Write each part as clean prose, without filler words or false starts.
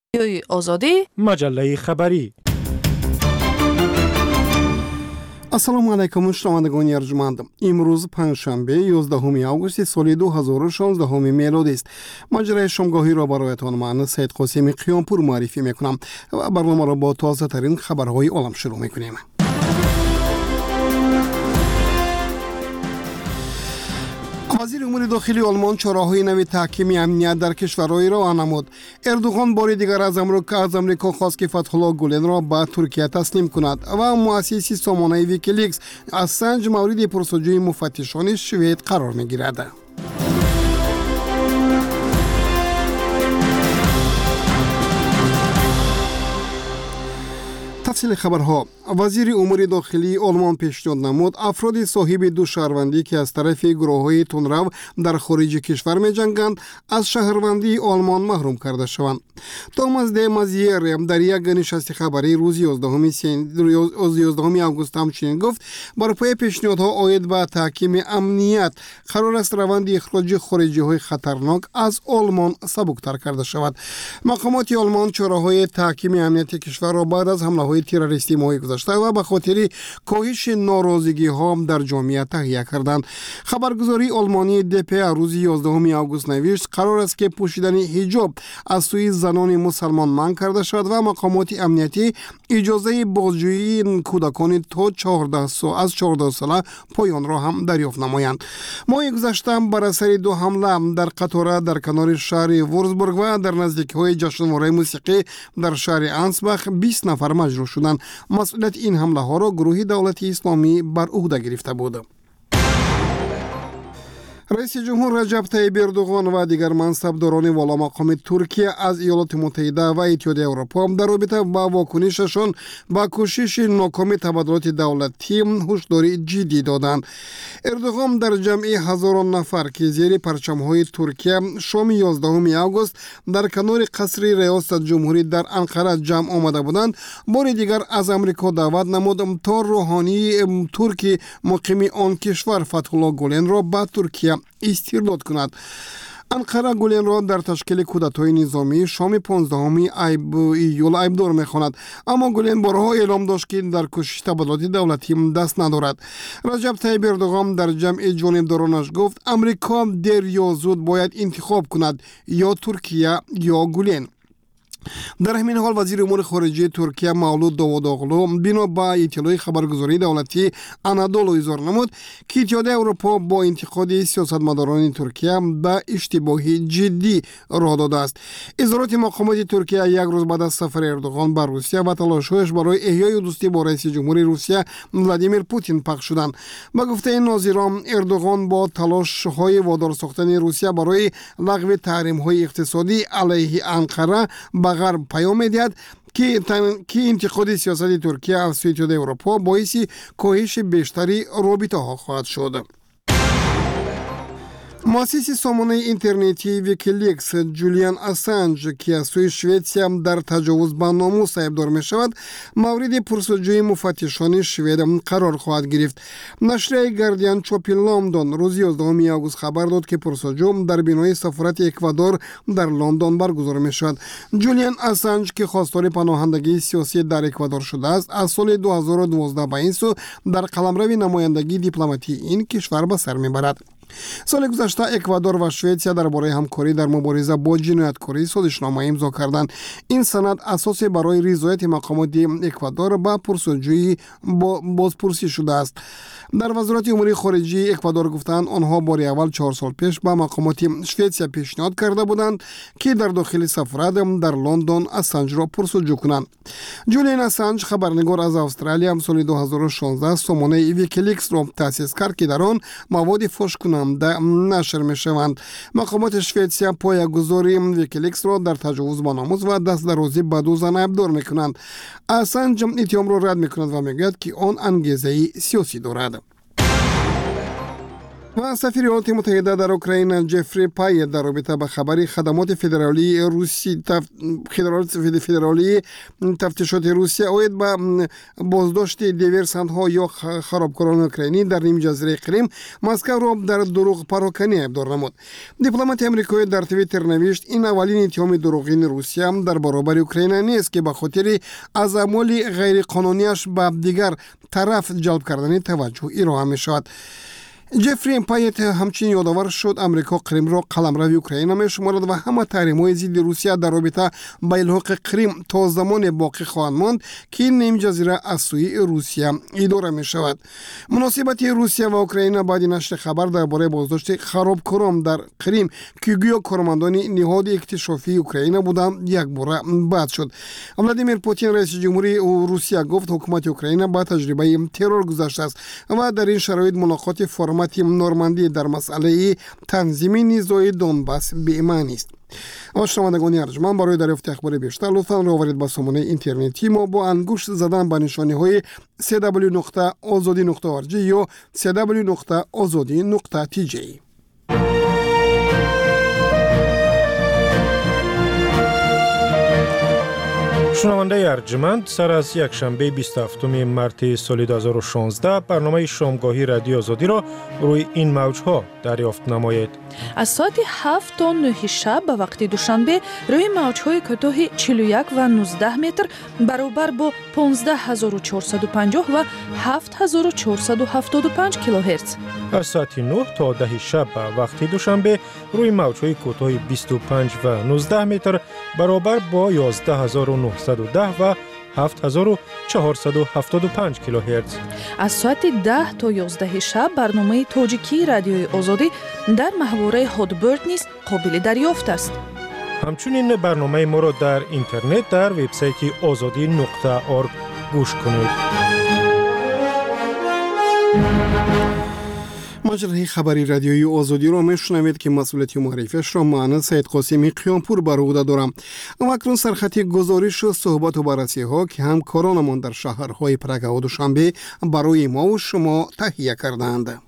رادیوی آزادی مجله خبری. ассалому алайкум шунавандагони арҷуманд. имрӯз панҷшанбе 11 августи соли 2016 мелодӣ аст. маҷраи шомгоҳиро бароятон ман Саид Қосими Қиёнпур муаррифӣ мекунам ва барномаро бо тозатарин хабарҳои олам шурӯъ мекунем. вазири умури дохилии олмон чораҳои нави таҳкими амният дар кишварҳои роҳ намуд. Эрдуғон бори дигар аз амрико хост ки Фатҳулло Гуленро ба Туркия таслим кунад ва муассиси сомонаи Викиликс Ассанж мавриди пурсуҷӯи муфаттишони швед қарор мегирад. тафсили хабарҳо. вазири умури дохилии олмон пешниҳод намуд афроди соҳиби ду шаҳрвандӣ ки аз тарафи гурӯҳҳои тунрав дар хориҷи кишвар меҷанганд аз шаҳрвандии олмон маҳрум карда шаванд. Томас де Мазиер дар як нишасти хабарӣ рӯзи 11 август ҳамчунин гуфт барпои пешниҳодҳо оид ба таҳкими амният қарор аст раванди ихроҷи хориҷиҳои хатарнок аз олмон сабуктар карда шавад. мақомоти олмон чораҳои таҳкими амнияти кишварро баъд аз ҳамлаҳои террористии моҳи гузашта ва ба хотири коҳиши норозигиҳо дар ҷомеа таҳия карданд. Хабаргузории олмонии ДПА рӯзи 11 август навишт қарор аст ки пӯшидани ҳиҷоб аз сӯи занони мусалмон манъ карда шавад ва мақомоти амниятӣ иҷозаи бозҷӯии кӯдакони то 14 сола поёнро ҳам дарёфт намоянд. моҳи гузашта бар асари ду ҳамла дар қатора дар канори шаҳри Вурцбург ва дар наздикиҳои ҷашнвораи мусиқӣ дар шаҳри Ансбах 20 нафар маҷрӯҳ шуданд. масъулияти ин ҳамлаҳоро гурӯҳи давлати исломӣ бар уҳда гирифта буд. раиси ҷумҳур Раҷаб Таyyib Эрдуғон ва дигар мансабдорони воломақоми Туркия аз Иёлоти Муттаҳида ва Иттиҳодияи Аврупо дар робита ба вокунишашон ба кӯшиши нокоми табаддулоти давлатӣ ҳушдории ҷиддӣ доданд. Эрдуғон дар ҷамъи ҳазорон нафар ки зери парчамҳои Туркия шоми 11 август дар канори қасри Риёсатҷумҳурӣ дар Анқара ҷамъ омада буданд, бори дигар аз Амрико даъват намуд то рӯҳонии турки муқими он кишвар Фатҳулло Гуленро ба Туркия истирдод кунад. Анқара Гуленро дар ташкили кӯдатҳои низомӣ шоми 15 июл айбдор мехонад, аммо Гулен борҳо эълом дошт ки дар кӯшиши табаддулоти давлатӣ даст надорад. Раҷаб Таyyib Эрдуғон дар ҷамъи ҷонибдоронаш гуфт Амрико дер ё зуд бояд интихоб кунад ё Туркия ё Гулен. дар ҳамин ҳол вазири умури хориҷии Туркия Мавлуд Давудоғлу бино ба иттилои хабаргузории давлатии Анадолу изҳор намуд ки Иттиҳодияи Аврупо бо интиқоди сиёсатмадорони Туркия ба иштибоҳи ҷиддӣ роҳ додааст. изҳороти мақомоти Туркия як рӯз баъд аз сафари Эрдуғон ба Русия ва талошҳояш барои эҳёи дӯстӣ бо раиси ҷумҳури Русия Владимир Путин пахш шуданд. ба гуфтаи нозирон Эрдуғон бо талошҳои водор сохтани Русия барои лағви таҳримҳои иқтисодӣ алайҳи Анқара ба ғарб паём медиҳад ки интиқоди сиёсати Туркия аз сӯи Иттиҳодияи Аврупо боиси коҳиши бештари робитаҳо хоҳад шуд. муассиси сомонаи интернетии Викиликс Ҷулиан Ассанж ки аз сӯи Шветсия дар таҷовуз ба номус айбдор мешавад, мавриди пурсуҷӯи муфаттишони швед қарор хоҳад гирифт. Нашрияи Гардиан чопи Лондон рӯзи 11 август хабар дод ки пурсуҷӯ дар бинои сафорати Эквадор дар Лондон баргузор мешавад. Ҷулиан Ассанж ки хостори паноҳандагии сиёсӣ дар Эквадор шудааст, аз соли 2012 ба ин сӯ дар қаламрави намояндагии дипломатии ин кишвар ба сар мебарад. соли гузашта Эквадор ва Шветсия дар бораи ҳамкорӣ дар мубориза бо ҷинояткорӣ созишнома имзо карданд. ин санад асосе барои ризояти мақомоти Эквадор ба пурсуҷӯи бозпурсӣ шудааст. дар вазорати умури хориҷии Эквадор гуфтанд онҳо бори аввал 4 сол пеш ба мақомоти Шветсия пешниҳод карда буданд ки дар дохили сафорат дар Лондон Ассанжро пурсуҷӯ кунанд. Ҷулиан Ассанж хабарнигор аз Австралия соли 2016 сомонаи Викиликсро таъсис кард ки дар он маводи фошкунанда нашр мешаванд. мақомоти Шветсия поягузори Викиликсро дар таҷовуз ба номус ва дастдарозӣ ба ду зан айбдор мекунанд. Ассанж иттиҳомро рад мекунад ва мегӯяд ки он ангезаи сиёсӣ дорад. و سفیر ایالات متحده در اوکراین جفری پای در رابطه با خبری خدمات فدرالی تفتیشات روسیه اوید با بازداشت دیورسانت‌ها یا خرابکاران اوکراینی در نیم جزیره کریم مسکو را در دروغ پراکنی ابدار نمود. دیپلمات آمریکایی در توییتر نوشت این اولین اتهام دروغین روسیه در برابر اوکراین نیست که به خاطر از اعمال غیر قانونیش به دیگر طرف جلب کردن توجه ایران می شود. جفری پایت همچنین یادآور شد امریکا کریم را قلمرو اوکراین می شمارد و همه تحریم‌های ضد روسیه در رابطه با الحاق کریم تا زمان باقی خواهند ماند که نیم جزیره از سوی روسیه اداره می شود. مناسبت روسیه و اوکراین بعد نشر خبر درباره بازداشت خرابکاران در کریم که گویا کارمندان نهاد اکتشافی اوکراین بودند یک بار بعد شد. ولادیمیر پوتین رئیس جمهوری روسیه گفت حکومت اوکراین با تجربه ترور گذشته است و در این شرایط ملاقات فرم نورماندی در مسئله تنظیم نیروهای دونباس بی‌معنی است. شنوندگان ارجمند برای دریافت اخبار بیشتر لطفاً راهبرید به سامانه اینترنتی ما با انگشت زدن به نشانه‌های www.azadi.org یا www.azadi.tj. شنونده ارجمند، سر از یک شنبه 27 مارس سال 2016 برنامه شامگاهی رادیو آزادی را روی این موج‌ها دریافت نمایید. از ساعت 7 تا 9 شب به وقت دوشنبه روی موج‌های کوتاه 41 و 19 متر برابر با 15450 و 7475 کیلوهرتز. از ساعت 9 تا 10 شب به وقت دوشنبه روی موج‌های کوتاه 25 و 19 متر برابر با 11910 و 7475 کیلوهرتز. از ساعت 10 تا 11 شب برنامه تاجیکی رادیوی آزادی در محوره هادبرد نیز قابل دریافت است. همچنین برنامه ما را در اینترنت در وبسایت azadi.org گوش کنید. مجره خبری رادیویی آزادی را میشنوید که مسئولیت معرفیش را من سید قاسمی قیامپور بر عهده دارم. اکنون سرخط گزارش و صحبت و بررسی ها که همکارانمان در شهرهای پرگ و دوشنبه برای ما و شما تهیه کردند.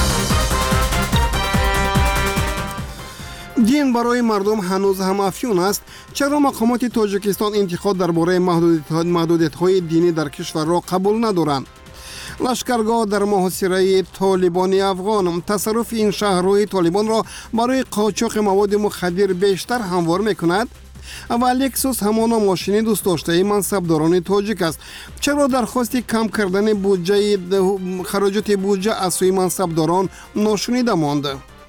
دین برای مردم هنوز هم افیون است. چرا مقامات تاجیکستان انتقاد درباره محدودیت‌های دینی در کشور را قبول ندارند؟ لشکرگاه در محاصره طالبان افغان تصرف این شهرهای طالبان را برای قاچاق مواد مخدر بیشتر هموار میکند. و لکسوس همانا ماشین دوست داشته منصبداران تاجیک است. چرا درخواست کم کردن بودجه خراجات بودجه از سوی منصبداران ناشنیده ماند؟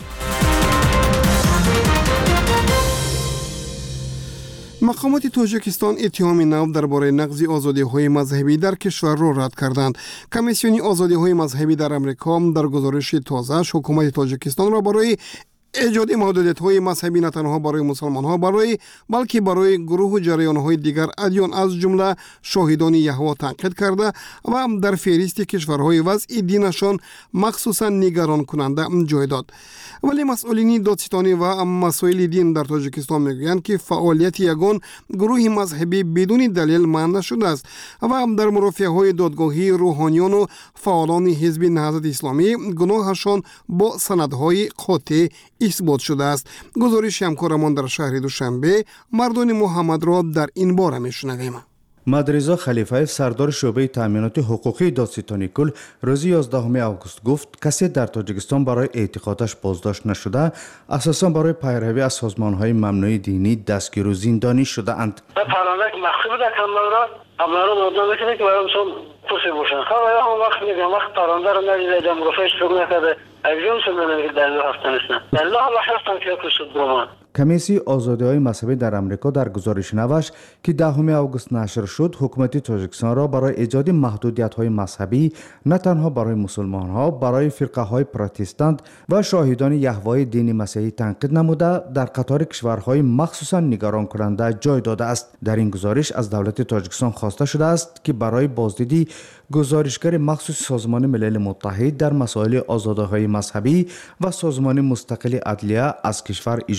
مقامات تاجیکستان اتهام نو درباره نقض آزادی‌های مذهبی در کشور را رد کردند. کمیسیون آزادی‌های مذهبی در آمریکا در گزارش تازه حکومت تاجیکستان را برای ایجاد محدودیت‌های مذهبی نه تنها برای مسلمان‌ها بلکه برای گروه و جریان‌های دیگر ادیان از جمله شاهدان یهوه تنقید کرده و در فهرست کشورهای وضع دینشان مخصوصا نگران کننده جای داد. ولی مسئولین دادستانی و مسائل دین در تاجیکستان میگویند که فعالیت یگان گروه مذهبی بدون دلیل منع شده است و در مرافعه‌های دادگاهی روحانیان و فعالان حزب نهضت اسلامی گناهشان با سندهای قاطع اثبات شده است. گزارش همکارمان در شهر دوشنبه مردان محمد را در این باره میشنویم. مدرزا خلیفه سردار شعبه تامینات حقوقی دادستانی کل روز 11 آگوست گفت کسی در تاجیکستان برای اعتقادش بازداشت نشده، اساساً برای پیروی از سازمان‌های ممنوع دینی دستگیر و زندانی شده اند. پرونده که مخفی در کاملا مردم میکنه که برای مثلا پرسی باشن. خب هم وقت میگم وقت پرونده رو ندیدم رفعش فکر نکرده. اگرون شما نمیگه دلیل هستن است. الله هستن که کشد برمان. کمیسیون آزادی‌های مذهبی در آمریکا در گزارش نوشت که 10 آگوست نشر شد حکومت تاجیکستان را برای ایجاد محدودیت‌های مذهبی نه تنها برای مسلمان‌ها برای فرقه‌های پروتستان و شاهدان یهوه دین مسیحی تنقید نموده در قطار کشورهای مخصوصاً نگران کننده جای داده است. در این گزارش از دولت تاجیکستان خواسته شده است که برای بازدیدی گزارشگر مخصوص سازمان ملل متحد در مسائل آزادی‌های مذهبی و سازمان مستقل عدلیه از کشور اجازه داده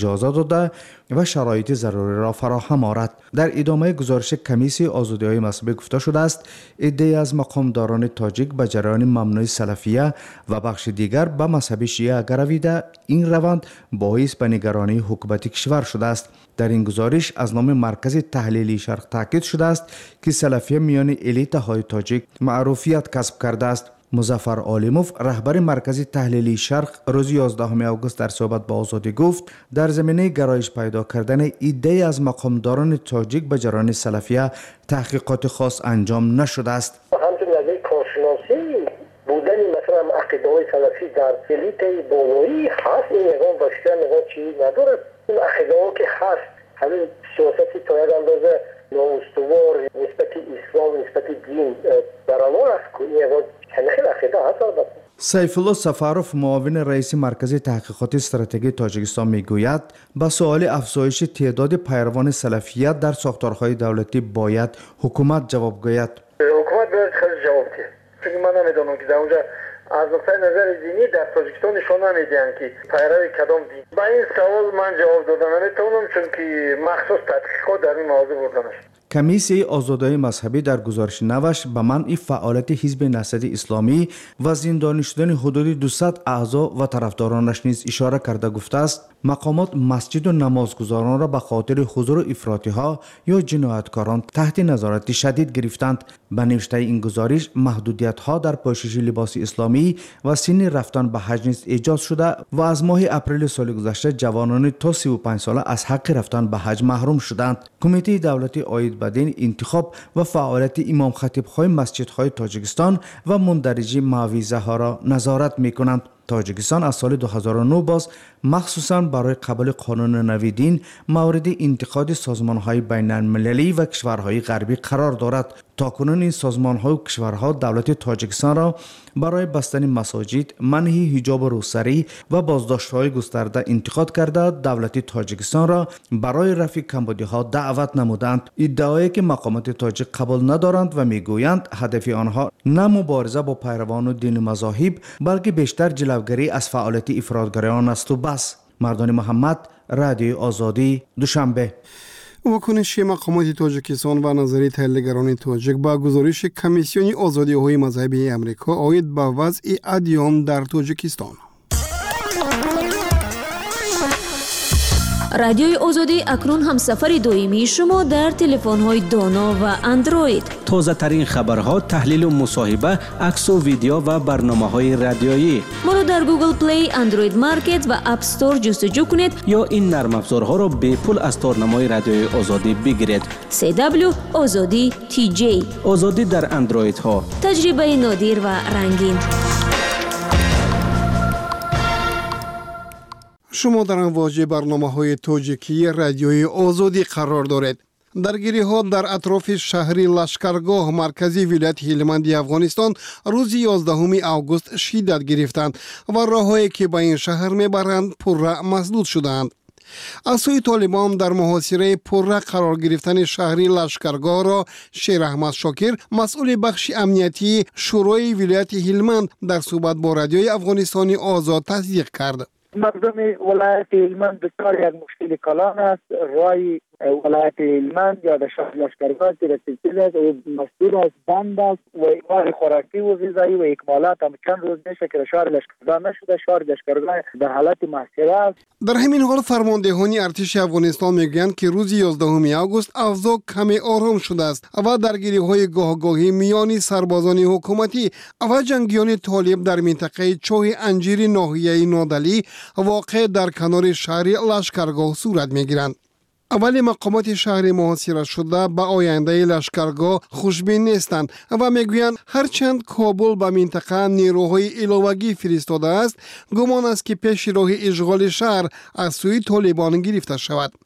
داده و شرایط ضروری را فراهم آورد. در ادامه گزارش کمیسیون آزادی‌های مذهبی گفته شده است عده‌ای از مقامداران تاجیک به جریان ممنوع سلفیه و بخش دیگر به مذهب شیعه گرویده. این روند باعث به نگرانی حکومت کشور شده است. در این گزارش از نام مرکز تحلیلی شرق تاکید شده است که سلفیه میان الیت های تاجیک معروفیت کسب کرده است. مظفر عالموف رهبر مرکز تحلیلی شرق روز 11 آگوست در صحبت با آزادی گفت در زمینه گرایش پیدا کردن ایده از مقامداران تاجیک به جریان سلفیه تحقیقات خاص انجام نشده است. همچنین از کارشناسی بودن مثلا عقیده‌های سلفی در الیت بالایی هست، این نظام و نظام چیزی نداره. این عقیده‌ها که هست همین سیاستی تا یک اندازه نااستوار نسبت اسلام نسبت دین برانور است که این نظام خیلی عقیده هست. سیف الله سفاروف معاون رئیس مرکز تحقیقات استراتژی تاجیکستان میگوید با سوال افزایش تعداد پیروان سلفیت در ساختارهای دولتی باید حکومت جواب گوید. حکومت باید خیلی جواب دهد. چون من نمیدونم که در اونجا از نقطه نظر دینی در تاجیکستان نشون نمیدن که پیرو کدام دین. با این سوال من جواب دادن نمیتونم چون که مخصوص تحقیقات در این موضوع بردن است. کمیسیون آزادی‌های مذهبی در گزارش نوش به منع فعالیت حزب نهضت اسلامی و زندانی شدن حدود 200 اعضا و طرفدارانش نیز اشاره کرده گفته است مقامات مسجد و نمازگزاران را به خاطر حضور افراطی‌ها یا جنایتکاران تحت نظارت شدید گرفتند. به نوشته این گزارش محدودیت‌ها در پوشش لباس اسلامی و سن رفتن به حج نیز ایجاد شده و از ماه اپریل سال گذشته جوانان تا 35 ساله از حق رفتن به حج محروم شدند. کمیته دولتی عاید به دین انتخاب و فعالیت امام خطیب‌های مسجدهای تاجیکستان و مندرجه معوذه‌ها را نظارت می‌کنند. تاجیکستان از سال 2009 باز مخصوصاً برای قبول قانون نوی دین مورد انتقاد سازمان‌های بین‌المللی و کشورهای غربی قرار دارد. تاکنون این سازمان‌ها و کشورها دولت تاجیکستان را برای بستن مساجد، منع حجاب روسری و بازداشت‌های گسترده انتقاد کرده دولت تاجیکستان را برای رفع کمبودی‌ها دعوت نمودند. ادعایی که مقامات تاجیک قبول ندارند و میگویند هدف آنها نه مبارزه با پیروان دین مذاهب بلکه بیشتر جلوگیری از فعالیت افراطگرایان است و بس. مردان محمد، رادیو آزادی، دوشنبه. واکنش مقامات تاجیکستان و نظریه تحلیلگران تاجیک با گزارش کمیسیون آزادی‌های مذهبی امریکا عاید به وضع ادیان در تاجیکستان. رادیوی آزادی اکنون هم سفر دائمی شما در تلفن‌های دانا و اندروید. تازه ترین خبرها، تحلیل و مصاحبه، عکس و ویدیو و برنامه‌های رادیویی. ما را در گوگل پلی، اندروید مارکت و اپ استور جستجو کنید یا این نرم افزارها را به پول از تارنمای رادیوی آزادی بگیرید. CW آزادی TJ. آزادی در اندروید ها. تجربه نادر و رنگین. شما در امواج برنامه‌های تاجیکی رادیوی آزادی قرار دارید. درگیری‌ها در اطراف شهر لشکرگاه مرکزی ولایت هلمند افغانستان روز 11 آگوست شدت گرفتند و راه‌هایی که به این شهر می‌برند پرره مسدود شدند. از سوی طالبان در محاصره پرره قرار گرفتن شهر لشکرگاه را شیر احمد شاکر مسئول بخش امنیتی شورای ولایت هلمند در صحبت با رادیوی افغانستان آزاد تصدیق کرد. مردم ولایت هلمند بسیار یک مشکل کلان است. رای ولایت هلمند یا در شهر لشکرگاه ترسیل است و مسدود است، بند است و اقمار خوراکی و غذایی و اکمالات هم چند روز میشه که شهر لشکرگاه نشده. شهر لشکرگاه در حالت محاصره است. در همین حال فرماندهان ارتش افغانستان میگویند که روز 11 آگوست اوضاع کمی آرام شده است و درگیری‌های گاهگاهی میان سربازان حکومتی و جنگیان طالب در منطقه چاه انجیر ناحیه نادلی واقع در کنار شهر لشکرگاه صورت میگیرند. اولی مقامات شهر محاصره شده به آینده لشکرگاه خوشبین نیستند و میگویند هرچند کابل به منطقه نیروهای علاوگی فرستاده است، گمان است که پیش راه اشغال شهر از سوی طالبان گرفته شود.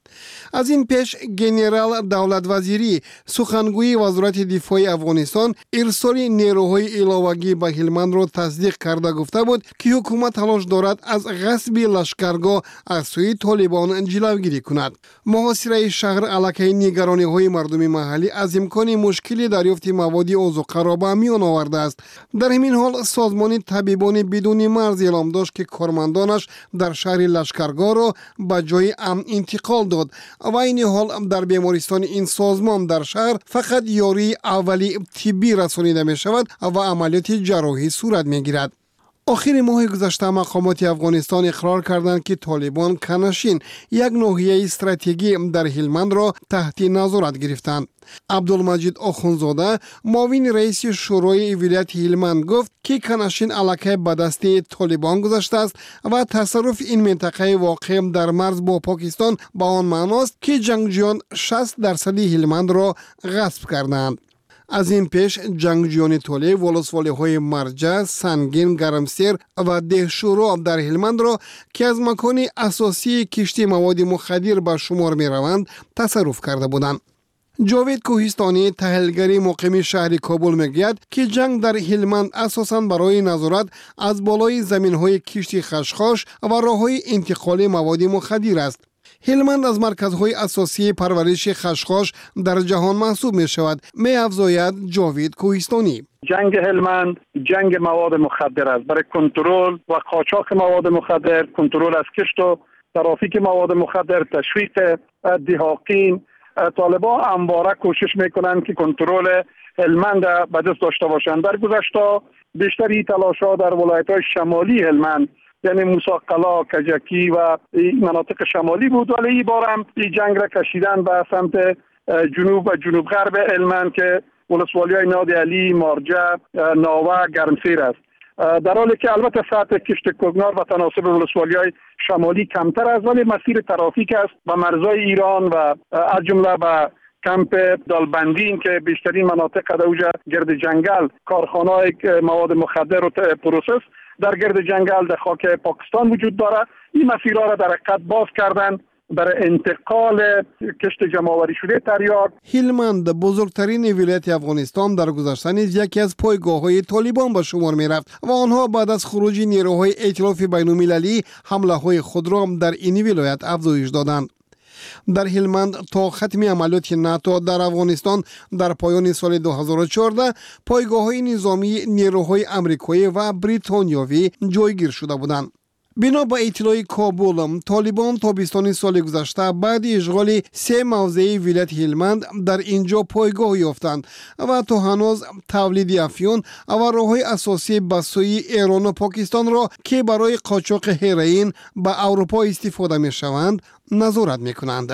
از این پیش گنرال دولت وزیری سخنگوی وزارت دفاع افغانستان ارسال نیروهای علاوگی به هلمند را تصدیق کرده گفته بود که حکومت تلاش دارد از غصب لشکرگاه از سوی طالبان جلوگیری کند. محاصره شهر علیه نگرانی های مردم محلی از امکان مشکلی دریافت مواد آذوقه را به میان آورده است. در همین حال سازمان طبیبان بدون مرز اعلام داشت که کارمندانش در شهر لشکرگاه را به جای امن انتقال داد و این حال در بیمارستان این سازمان در شهر فقط یاری اولی طبی رسانیده می شود و عملیات جراحی صورت می گیرد. آخر ماه گذشته مقامات افغانستان اقرار کردند که طالبان کنشین یک ناحیه استراتژیکی در هلمند را تحت نظارت گرفتند. عبدالمجید آخونزاده معاون رئیس شورای ولایت هلمند گفت که کنشین علاقه به دست طالبان گذشته است و تصرف این منطقه واقع در مرز با پاکستان به آن معناست که جنگجویان 60% هلمند را غصب کردند. از این پیش جنگجویان طالب ولسوالی های مرجع، سنگین، گرمسیر و دهشورا در هلمند را که از مکان اساسی کشتی مواد مخدر به شمار می روند تصرف کرده بودند. جاوید کوهستانی تحلیلگر مقیم شهر کابل میگوید که جنگ در هلمند اساساً برای نظارت از بالای زمین‌های کشتی خشخاش و راه‌های انتقال مواد مخدر است. هلمند از مرکزهای اساسی پرورش خشخاش در جهان محسوب می شود، می افزاید جاوید کوهستانی. جنگ هلمند جنگ مواد مخدر است. برای کنترل و قاچاق مواد مخدر، کنترل از کشت و ترافیک مواد مخدر، تشویق دهاقین، طالبان همواره کوشش میکنند که کنترل هلمند به دست داشته باشند. در گذشته بیشتری تلاش‌ها در ولایت‌های شمالی هلمند یعنی موسی قلا، کجکی و مناطق شمالی بود، ولی این بار هم این جنگ را کشیدن به سمت جنوب و جنوب غرب هلمند که ولسوالی‌های نادی علی، مارجه، ناوه، گرمسیر است. در حالی که البته سطح کشت کوگنار و تناسب ولسوالی‌های شمالی کمتر است، ولی مسیر ترافیک است و مرزهای ایران و از جمله به کمپ دالبندین که بیشترین مناطق در اوجه گرد جنگل کارخانه‌های مواد مخدر و پروسس در گرد جنگل در خاک پاکستان وجود داره. این مسیرها را در حقیقت باز کردن برای انتقال کشت جمع‌آوری شده تریاک. هلمند بزرگترین ولایت افغانستان در گذشته نیز یکی از پایگاه‌های طالبان به شمار می‌رفت و آنها بعد از خروج نیروهای ائتلاف بین‌المللی حمله‌های خود را در این ولایت افزایش دادند. در هلمند تا ختم عملیات ناتو در افغانستان در پایان سال 2014 پایگاه‌های نظامی نیروهای آمریکایی و بریتانیایی جایگیر شده بودند. بنا به اطلاع کابل، طالبان تابستان سال گذشته بعد اشغال 3 موضع ولایت هلمند در اینجا پایگاه یافتند و تا هنوز تولید افیون و راه‌های اساسی به سوی ایران و پاکستان را که برای قاچاق هروئین به اروپا استفاده می‌شوند نظارت می‌کنند.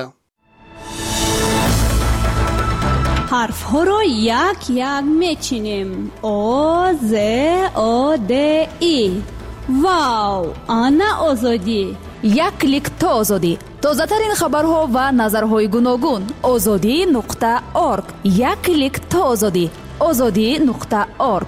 حرف ها را یک یک میچینیم. آ ز آ د ای. واو، آنا آزادی. یک کلیک تا آزادی. تازه ترین خبرها و نظرهای گوناگون. azadi.org. یک کلیک تا آزادی. azadi.org.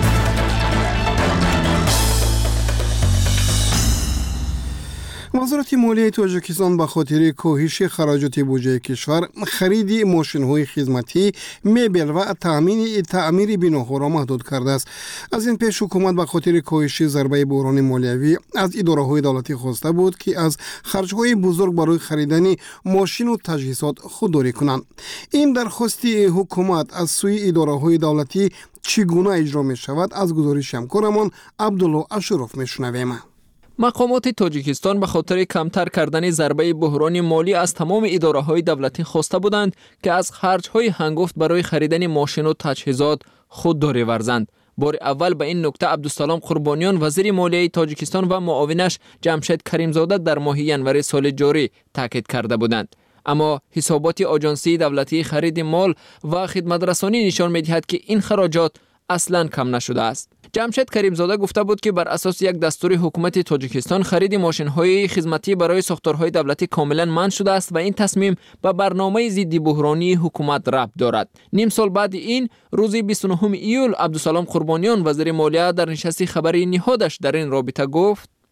وزارت مالیه تاجیکستان به خاطر کاهش خراجات بودجه کشور خرید ماشین‌های خدمتی، مبل و تعمیر بناها را محدود کرده است. از این پیش حکومت به خاطر کاهش ضربه بحران مالیوی از اداره‌های دولتی خواسته بود که از خرج‌های بزرگ برای خریدن ماشین و تجهیزات خودداری کنند. این درخواست حکومت از سوی اداره‌های دولتی چگونه اجرا می‌شود از گزارش همکارمان عبدالله اشرف می‌شنویم. مقامات تاجیکستان به خاطر کمتر کردن ضربه بحران مالی از تمام اداره‌های دولتی خواسته بودند که از خرج‌های هنگفت برای خریدن ماشین و تجهیزات خودداری ورزند. بار اول به این نکته عبدالسلام قربانیان وزیر مالیه تاجیکستان و معاونش جمشید کریمزاده در ماه ینوری سال جاری تاکید کرده بودند. اما حسابات آژانسی دولتی خرید مال و خدمت رسانی نشان می‌دهد که این خراجات اصلاً کم نشده است. جمشید کریمزاده گفته بود که بر اساس یک دستور حکومت تاجیکستان خرید ماشین‌های خدمتی برای ساختارهای دولتی کاملاً منع شده است و این تصمیم به برنامه ضد بحرانی حکومت ربط دارد. نیم سال بعد این روز 29 ایول عبدالسلام قربانیان وزیر مالیه در نشست خبری نهادش در این رابطه گفت: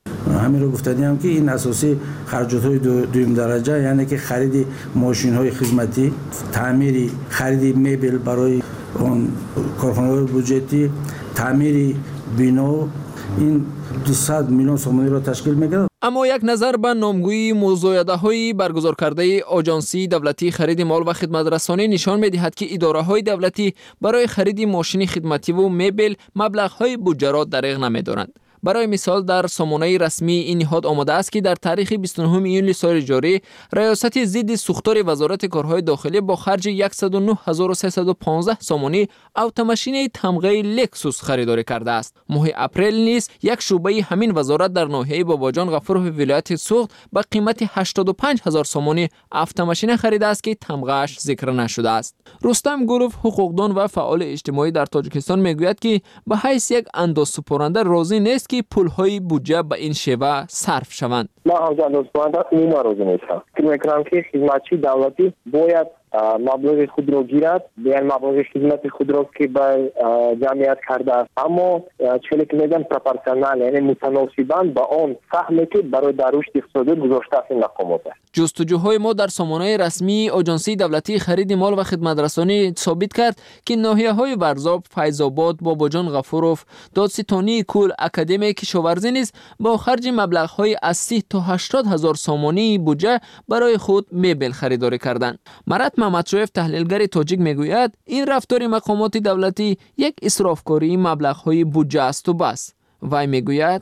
همین رو گفتنیم که این اساسی خرجات‌های دوم درجه، یعنی که خرید ماشین‌های خدمتی، تعمیر، خرید مبل برای اون کارخانه‌های بودجتی، تعمیر بنا، این 200 میلیون سومانی را تشکیل می‌کنه. اما یک نظر به نامگویی موضوعیت‌های برگزار کرده آژانسی دولتی خرید مال و خدمت رسانی نشان می‌دهد که اداره‌های دولتی برای خرید ماشین خدمتی و مبل مبلغ‌های بودجه را دریغ نمی‌دارند. برای مثال در سامانه رسمی این نهاد آمده است که در تاریخ 29 ایولی سال جاری ریاست ضد سوختار وزارت کارهای داخلی با خرج 109315 سامانی اتوماشین تمغه لکسوس خریداری کرده است. ماه اپریل نیز یک شعبه همین وزارت در ناحیه باباجان غفور ولایت سوخت با قیمت 85000 سامانی اتوماشین خریده است که تمغه‌اش ذکر نشده است. رستم گروف حقوقدان و فعال اجتماعی در تاجیکستان میگوید که به حیث یک اندازه‌سپرنده راضی نیست که پول‌های بودجه به این شیوه صرف شوند. ما همچنین اندازه‌سپرنده عموما راضی نیستم. فکر می‌کنم که خدمتچی دولتی باید مبلغ خود را گیرد، بیان مبلغ خدمت خود را که به جمعیت کرده است، اما چیزی که میگن پروپورشنال، یعنی متناسباً با آن سهمی که برای در رشد اقتصادی گذاشته است این مقامات. جستجوهای ما در سامانه رسمی آژانسی دولتی خرید مال و خدمت رسانی ثابت کرد که ناحیه‌های ورزاب، فیض‌آباد، باباجان غفورف، دادستانی کل، اکادمی کشاورزی نیز با خرج مبلغ‌های از 30 تا 80 هزار سامانی بودجه برای خود مبل خریداری کردند. مرات محمدشایف تحلیلگر تاجیک میگوید این رفتار مقامات دولتی یک اسرافکاری مبلغ‌های بودجه است و بس. وی میگوید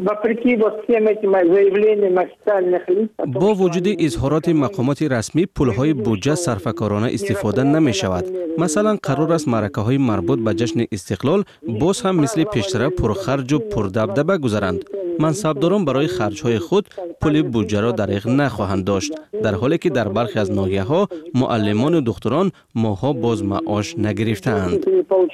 با وجود اظهارات مقامات رسمی پولهای بودجه صرفه‌کارانه استفاده نمی شود. مثلا قرار است معرکه‌های مربوط به جشن استقلال باز هم مثل پیشتر پرخرج و پردبدبه گذرند. منصبداران برای خرج‌های خود پول بودجه را دریغ نخواهند داشت، در حالی که در برخی از ناحیه‌ها معلمان و دکتران ماه‌ها باز معاش نگرفتند.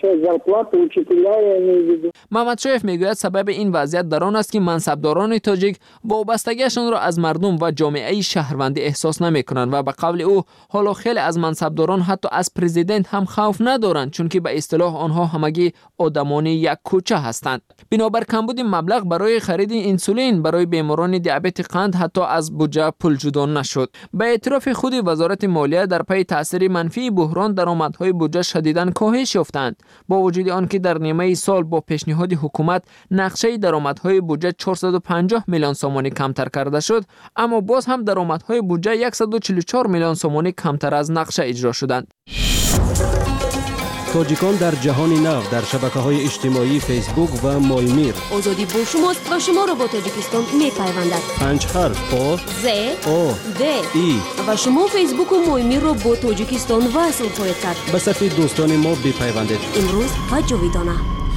محمدشایف میگوید سبب این وضعیت در آن است که منصبداران تاجیک وابستگیشان را از مردم و جامعه شهروندی احساس نمی‌کنند و به قول او حالا خیلی از منصبداران حتی از پرزیدنت هم خوف ندارند، چون که به اصطلاح آنها همگی آدمان یک کوچه هستند. بنابر کمبود مبلغ برای خرید انسولین برای بیماران دیابت قند حتی از بودجه پول جدا نشد. به اعتراف خود وزارت مالیه در پی تاثیر منفی بحران درآمدهای بودجه شدیداً کاهش یافتند. با وجود آنکه در نیمه سال با پیشنهاد حکومت نقشه درآمدهای بودجه 450 میلیون سومانی کمتر کرده شد، اما باز هم درآمدهای بودجه 144 میلیون سومانی کمتر از نقشه اجرا شدند. تاجیکان در جهان نو در شبکه‌های اجتماعی فیسبوک و مایمیر. آزادی با شماست و شما را با تاجیکستان می‌پیوندد. 5 حرف آ ز او د ای و شما فیسبوک و مایمیر را با تاجیکستان وصل خواهید کرد. به صفحه دوستان ما بپیوندید. امروز و جاویدانه.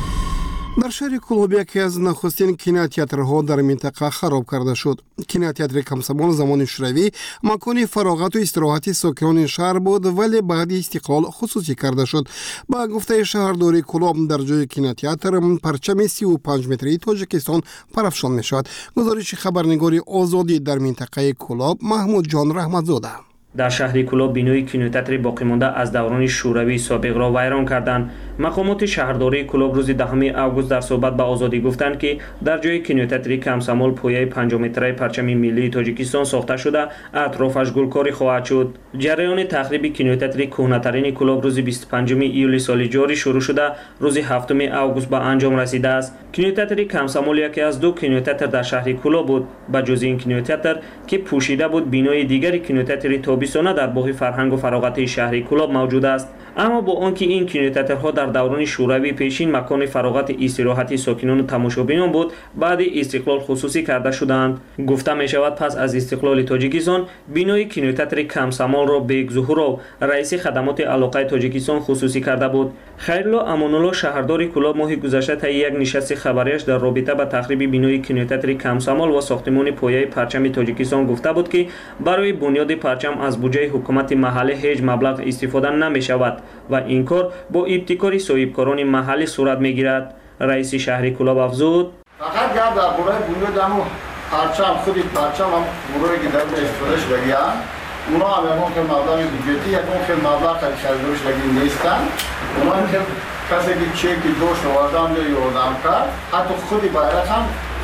در شهر کلوب یکی از نخستین کیناتیاترها در منطقه خراب کرده شد. کیناتیاتر کمسمان زمان شوروی مکان فراغت و استراحت ساکنان شهر بود، ولی بعد استقلال خصوصی کرده شد. با گفته شهرداری کلوب در جای کیناتیاتر پرچم 35 متری تاجیکستان پرافشان می شود. گزارش خبرنگار آزادی در منطقه کلوب محمود جان رحمتزاده. در شهر کلوب بینوی کینوتئاتر باقی مانده از دوران شوروی سابق را ویران کردند. مقامات شهرداری کلوب روز 10 آگوست در صحبت با آزادی گفتند که در جای کینوتئاتر کمسمال پایه 5 متری پرچم ملی تاجیکستان ساخته شده، اطرافش گلکاری خواهد شد. جریان تخریب کینوتئاتر کهنه‌ترین کلوب روز 25 ایولی سال جاری شروع شده، روز 7 آگوست به انجام رسیده است. کینوتئاتر کمسمال یکی از دو کینوتئاتر در شهر کلوب بود. با جز این کینوتئاتر که پوشیده بود، بینای دیگری کینوتئاتر تابستانه در باغ فرهنگ و فراغت شهر کلوب موجود است. اما با آنکه این کینوتئاترها در دوران شوروی پیشین مکان فراغت استراحتی ساکنان و تماشابینان بود، بعد استقلال خصوصی کرده شدند. گفته می شود پس از استقلال تاجیکستان بینای کینوتئاتر کمسمان را بیگ ظهورov رئیس خدمات علاقه تاجیکستان خصوصی کرده بود. خیرالله امان‌الله شهرداری کلوب ماه گذشته طی یک نشست خبریش در رابطه با تخریب بینای کینوتئاتر کمسمال و ساختمان پایه پرچم تاجیکستان گفته بود که برای بنیاد پرچم از بودجه حکومت محلی هیچ مبلغ استفاده نمی شود و این کار با ابتکار صاحبکاران محلی صورت می گیرد. رئیس شهر کلوب افزود فقط گرد در برای بنیاد همون پرچم خودی پرچم هم برای که در استفاده شدگیان اونا هم یکون که مبلغ بودجتی یکون که مبلغ خریداری شدگی نیستن. اونا هم که کسی که چکی دوش آوردن یا یادم کرد حتی خودی باید هم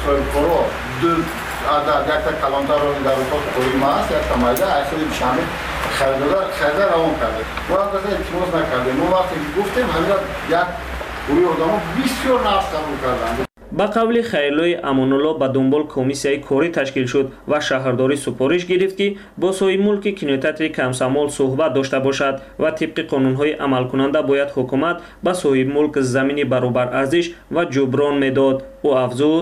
فرو دو عدد یک تا کلانتر رو در اتاق کوری ماست یک تا مایده اصلی بشامل خریده روان کرده و اگه اعتماد نکرده ما وقتی گفتیم همین یک کوری آدم بسیار نفس قبول کردن. ба қавли Хайлои Амонулло ба дунбол комиссияи корӣ ташкил шуд ва шаҳрдорӣ супориш гирифт ки бо соҳиби мулки кинотеатри Камсамол суҳбат дошта бошад ва тибқи қонунҳои амалкунанда бояд ҳукумат ба соҳиби мулк замини баробарарзиш ва ҷуброн медод. ӯ афзуд: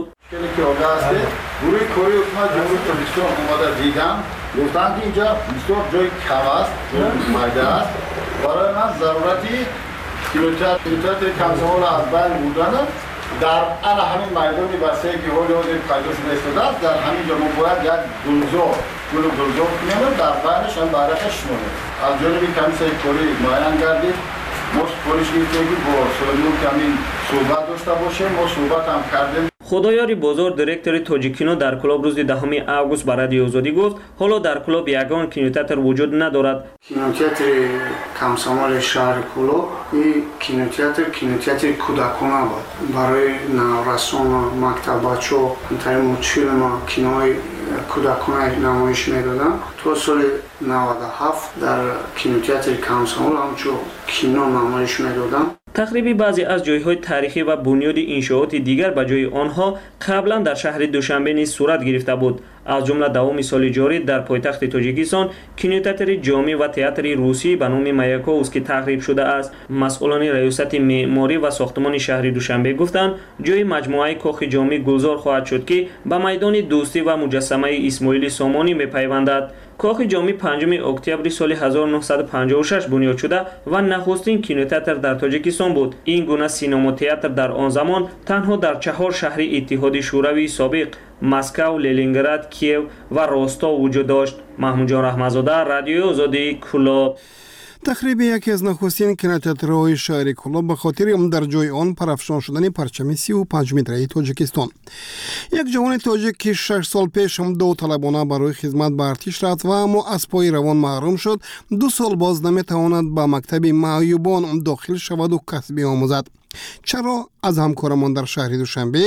гурӯҳи кории ҳукумат ҷумҳури Тобистон омада дидам, гуфтанд ки инҷа бисёр ҷои кам аст, майда аст. барои ман зарурати кинотеатри Камсамол аз байн бурдана дар ана ҳамин майдони васеъ ки ҳоли ҳозир пайдо шуда истодааст, дар ҳамин ҷо мо бояд як гулу гулзор кунем, дар байнаш ҳам байрақа шумонем. аз ҷониби комиссияи корӣ муайян гардид, мо супориш гирифтем ки бо соҳиби мулк ҳамин суҳбат дошта бошем, мо суҳбат ҳам кардем. худоёри бозор директори Тоҷикино дар клуб рӯзи 10 август ба Радиои Озодӣ гуфт ҳоло дар клуб ягон кинотеатр вуҷуд надорад. кинотеатри Камсамоли шаҳри Кӯло ин кинотеатри кӯдакона буд. барои наврасон мактабачо антари мултфилм кинои кӯдакона намоиш медоданд. то соли 97 дар кинотеатри Камсамол ҳамчун кино намоиш медоданд. тахриби баъзе аз ҷойҳои тарихӣ ва бунёди иншооти дигар ба ҷои онҳо қаблан дар шаҳри Душанбе низ сурат гирифта буд. аз ҷумла давоми соли ҷорӣ дар пойтахти Тоҷикистон кинотеатри ҷомӣ ва театри русӣ ба номи Маяковс ки тахриб шудааст. масъулони раёсати меъморӣ ва сохтмони шаҳри Душанбе гуфтанд ҷои маҷмуаи кохи ҷомӣ гулзор хоҳад шуд ки ба майдони дӯстӣ ва муҷассамаи Исмоили Сомонӣ мепайвандад. кохи ҷомӣ 5 октябри соли 1956 бунёд шуда ва нахустин кинотеатр дар Тоҷикистон буд. ин гуна синемотеатр дар он замон танҳо дар 4 шаҳри Иттиҳоди Шӯравии собиқ Москав, Ленинград, Киев ва Ростов вуҷуд дошт. Маҳмудҷон Раҳмазода, Радиои Озодӣ, Кӯло. тахриби яке аз нахустин кинотеатрҳои шаҳри Кӯло ба хотири дар ҷои он парафшон шудани парчами 35 метраи Тоҷикистон. як ҷавони тоҷик ки 6 сол пеш довталабона барои хизмат ба артиш рафт ва аммо аз пои равон маҳрум шуд, 2 сол боз наметавонад ба мактаби маъюбон дохил шаваду касбӣ омӯзад. чаро аз ҳамкорамон дар шаҳри Душанбе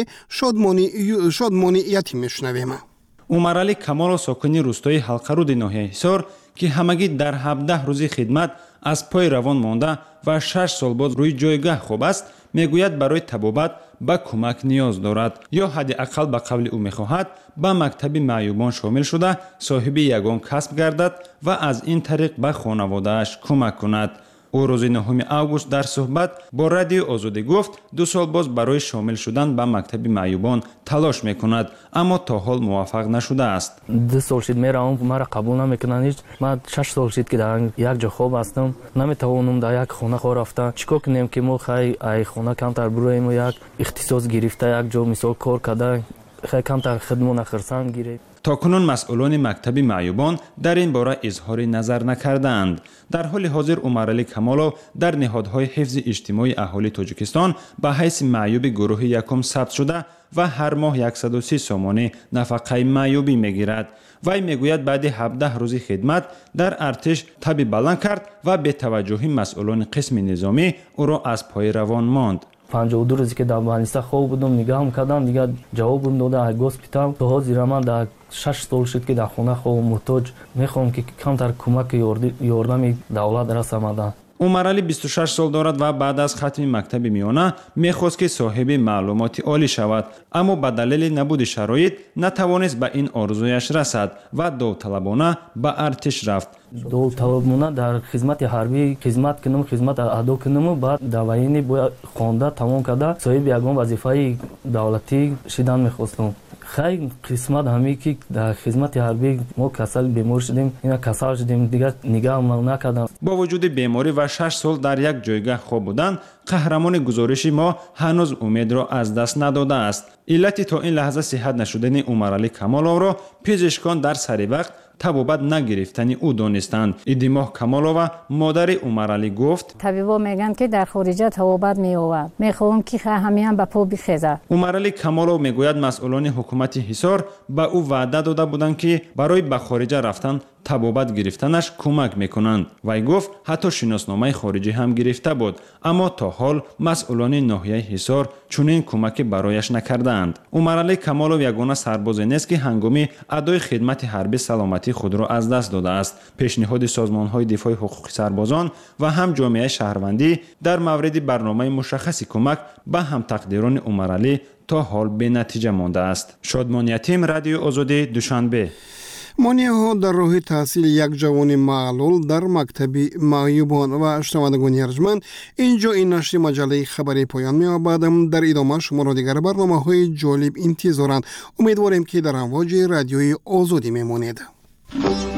шодмони ятим мешунавем. умарали Камоло сокини рӯстои ҳалқаруди ноҳияи Ҳисор ки ҳамагӣ дар 17 рӯзи хидмат аз пои равон монда ва 6 сол боз рӯи ҷойгоҳ хоб аст, мегӯяд барои табобат ба кӯмак ниёз дорад ё ҳадди ақал ба қавли ӯ мехоҳад ба мактаби маъюбон шомил шуда соҳиби ягон касб гардад ва аз ин тариқ ба хонаводааш кӯмак кунад. ӯ рӯзи 9 август дар суҳбат бо Радиои Озодӣ гуфт 2 сол боз барои шомил шудан ба мактаби маъюбон талош мекунад, аммо то ҳол муваффақ нашудааст. 2 сол шид меравам, мара қабул намекунанд. Ман 6 сол шид ки дар як ҷо хоб ҳастам, наметавонам дар як хона хо рафта. чикор кунем ки мо хай ай хона камтар буроем, як ихтисос гирифта як ҷо мисол кор карда хай камтар хидмона хирсан гирем. токунун масъулони мактаби маъюбон дар ин бора изҳори назар накардаанд. дар ҳоли ҳозир Умарали Камолов дар ниҳодҳои ҳифзи иҷтимоии аҳолии Тоҷикистон ба ҳайси маъюби гурӯҳи якум сабт шуда ва ҳар моҳ 130 сомонӣ нафақаи маъюбӣ мегирад. вай мегӯяд баъди 17 рӯзи хидмат дар артиш таби баланд кард ва бетаваҷҷӯҳи масъулони қисми низомӣ ӯро аз пои равон монд. 52 рӯзе ки дар балниста хоб будам, нигаҳ кардам, дигар ҷавобам дода госпитал. то ҳозира ман дар 6 сол шуд ки дар хона хобам, муҳтоҷ. мехоҳам ки камтар кӯмаки ёрдами давлат расамада. умарали 26 сол дорад ва баъд аз хатми мактаби миёна мехост ки соҳиби маълумоти олӣ шавад, аммо ба далели набуди шароит натавонист ба ин орзуяш расад ва довталабона ба артиш рафт. довталабона дар хизмати ҳарбӣ хизмат кунам, хизмат адо кунам, баъд дар вайни бояд хонда тамом карда соҳиби ягон вазифаи давлатӣ шидан мехостам. хай қисмат ҳамин ки дар хизмати ҳарбӣ мо касал бемор шудем, ина касал шудем, дигар нигаҳ накардам. бо вуҷуди беморӣ ва 6 сол дар як ҷойгоҳ хоб будан, қаҳрамони гузориши мо ҳанӯз умедро аз даст надодааст. иллати то ин лаҳза сиҳат нашудани Умарали Камоловро пизишкон дар сари вақт табобат нагирифтани ӯ донистанд. Идимоҳ Камолова модари Умарали гуфт: табибо мегӯянд ки дар хориҷа табобат меёвад, мехоҳам ки ҳамеам ба по бихезад. Умарали Камолов мегӯяд масъулони ҳукумати Ҳисор ба ӯ ваъда дода буданд ки барои ба хориҷа рафтан табобат гирифтанаш кӯмак мекунанд. Вай гуфт ҳатто шиносномаи хориҷӣ ҳам гирифта буд, аммо то ҳол масъулони ноҳияи ҳисор чунин кӯмаке барояш накардаанд. Умаралӣ Камолов ягона сарбозе нест ки ҳангоми адои хидмати ҳарбӣ саломатии худро аз даст додааст. пешниҳоди созмонҳои дифоъи ҳуқуқи сарбозон ва ҳам ҷомеаи шаҳрвандӣ дар мавриди барномаи мушаххаси кӯмак ба ҳамтақдирони Умаралӣ то ҳол бенатиҷа мондааст. Шодмон Ятим, Радиои Озодӣ, Душанбе. монияҳо дар роҳи таҳсили як ҷавони маълул дар мактаби маъюбон. ва шунавандагони арҷманд, инҷо ин нашри маҷаллаи хабари поён меёбад. дар идома шуморо дигар барномаҳои ҷолиб интизоранд. умедворем ки дар амвоҷи Радиои Озодӣ мемонед.